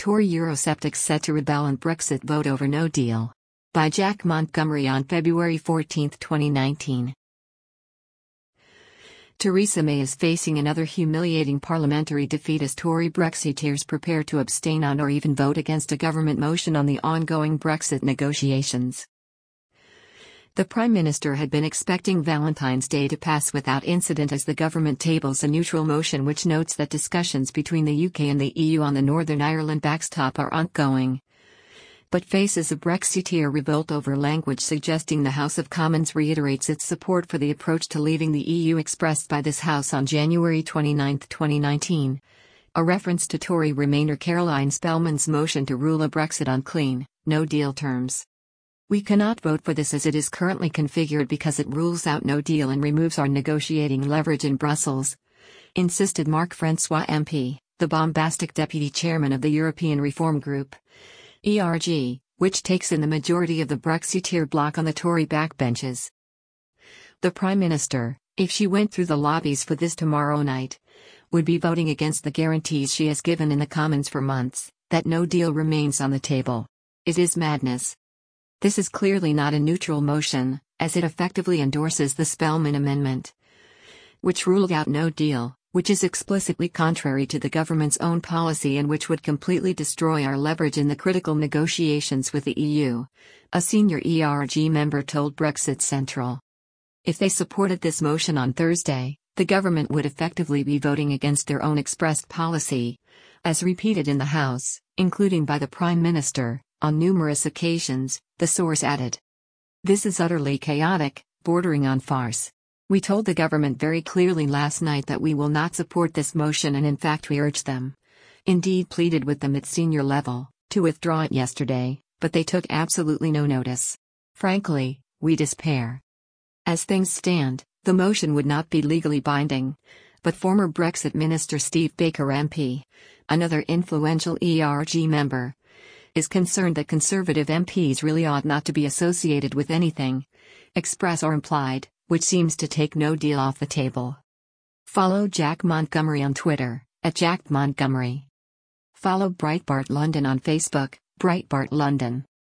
Tory Eurosceptics set to rebel in Brexit vote over no deal. By Jack Montgomery on February 14, 2019. Theresa May is facing another humiliating parliamentary defeat as Tory Brexiteers prepare to abstain on or even vote against a government motion on the ongoing Brexit negotiations. The Prime Minister had been expecting Valentine's Day to pass without incident as the government tables a neutral motion which notes that discussions between the UK and the EU on the Northern Ireland backstop are ongoing. But faces a Brexiteer revolt over language suggesting the House of Commons reiterates its support for the approach to leaving the EU expressed by this House on January 29, 2019. A reference to Tory Remainer Caroline Spelman's motion to rule a Brexit on clean, no-deal terms. "We cannot vote for this as it is currently configured because it rules out no deal and removes our negotiating leverage in Brussels," insisted Marc-François MP, the bombastic deputy chairman of the European Reform Group, ERG, which takes in the majority of the Brexiteer bloc on the Tory backbenches. The Prime Minister, if she went through the lobbies for this tomorrow night, would be voting against the guarantees she has given in the Commons for months, that no deal remains on the table. It is madness. This is clearly not a neutral motion, as it effectively endorses the Spelman Amendment, which ruled out no deal, which is explicitly contrary to the government's own policy and which would completely destroy our leverage in the critical negotiations with the EU, a senior ERG member told Brexit Central. If they supported this motion on Thursday, the government would effectively be voting against their own expressed policy, as repeated in the House, including by the Prime Minister, on numerous occasions, the source added. "This is utterly chaotic, bordering on farce. We told the government very clearly last night that we will not support this motion, and in fact we urged them, indeed pleaded with them at senior level, to withdraw it yesterday, but they took absolutely no notice. Frankly, we despair. As things stand, the motion would not be legally binding, but former Brexit Minister Steve Baker MP, another influential ERG member, is concerned that Conservative MPs really ought not to be associated with anything, express or implied, which seems to take no deal off the table." Follow Jack Montgomery on Twitter, @JackMontgomery. Follow Breitbart London on Facebook, Breitbart London.